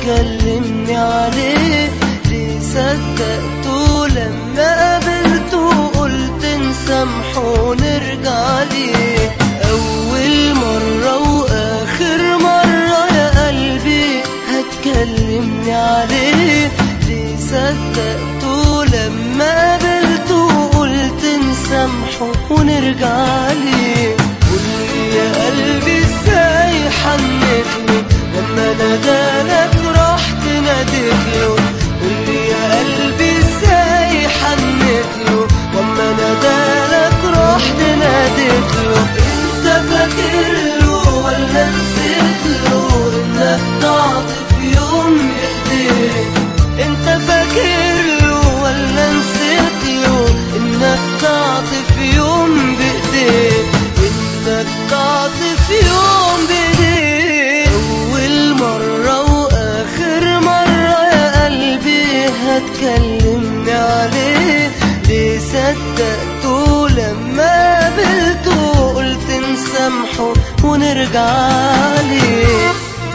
هتكلمني عليه؟ ليه صدقته لما قابلته قلت نسامحه ونرجع ليه؟ أول مرة وآخر مرة يا قلبي هتكلمني عليه؟ ليه صدقته لما قابلته قلت نسامحه ونرجع ليه؟ قولي يا قلبي ازاي حنتله لما نادالك رحت ناديتله؟ قولي يا قلبي ازاي حنتله لما نادالك رحت ناديتله؟ انت فاكرله ولا نسيتله انك تعطف يوم بايديك؟ انت فاكرله ولا نسيتله انك تعطف يوم بايديك؟ انك تعطف يوم بايديك. اول مرة واخر مرة يا قلبي هتكلمني عليه؟ ليه صدقته لما قابلته قلت نسامحه ونرجع ليه؟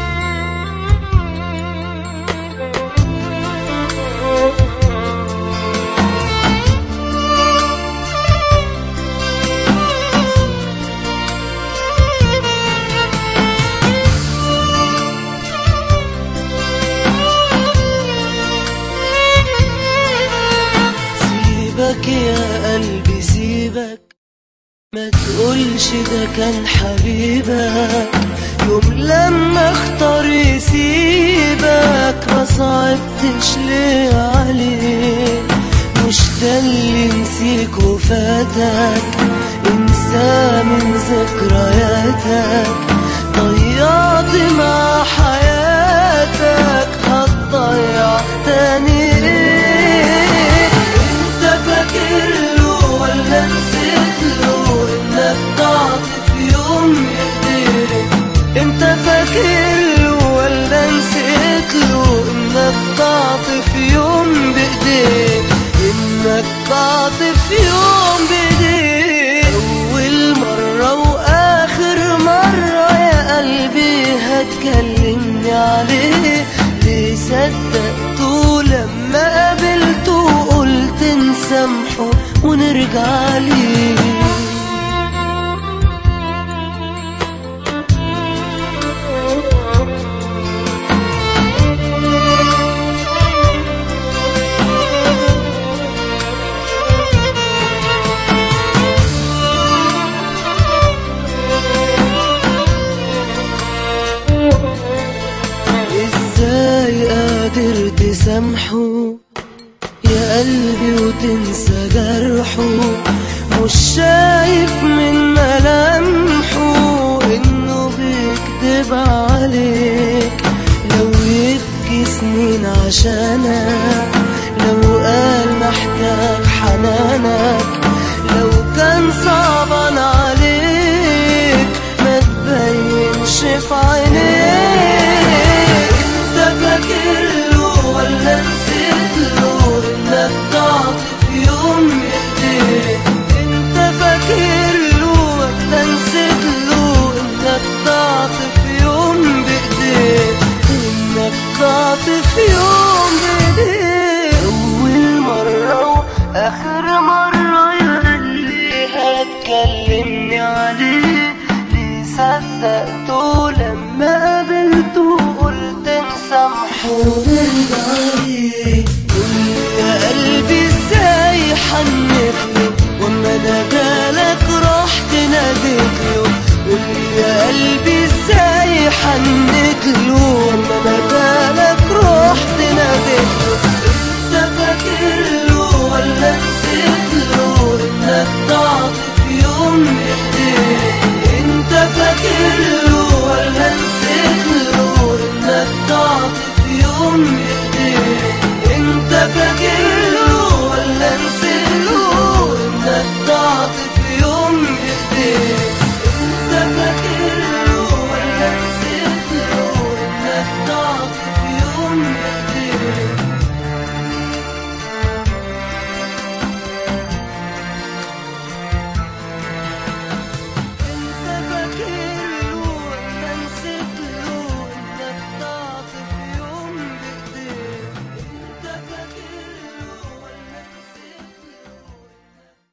سيبك يا قلبي سيبك، ما تقولش ده كان حبيبك. يوم لما اختار يسيبك ما صعبتش ليه عليه؟ مش ده اللي نسيك وفاتك؟ انسى من ذكرياتك، ضيعت مع حياتك هتضيع تاني ايه؟ انت فاكرله ولا نسيتله انك تعطف يوم بايديك؟ انت فاكرله ولا نسيتله انك تعطف يوم بايديك؟ انك تعطف يوم بايديك. اول مرة واخر مرة يا قلبي هتكلمني عليه؟ ليه صدقته لما قابلته قلت نسامحه ونرجع ليه؟ ازاي قادر تسامحه يا قلبي وتنسى جرحه؟ مش شايف من ملامحه انه بيكدب عليك؟ لو يبكي سنين عشانك، لو قال محتاج حنانك، لو كان صعبان عليك ما تبينش في عينيك. انت فاكرله ولا نسيتله انك تعطف يوم بايديك؟ انت فاكرله ولا نسيتله انك تعطف يوم بايديك؟ انك تعطف يوم بايديك. اول مرة واخر مرة يا قلبي هتكلمني عليه؟ ليه صدقته لما قابلته قلت نسامحه ونرجع ليه؟ قولي يا قلبي ازاي حنتله وما نادالك رحت ناديتله؟ قولي يا قلبي ازاي حنتله وما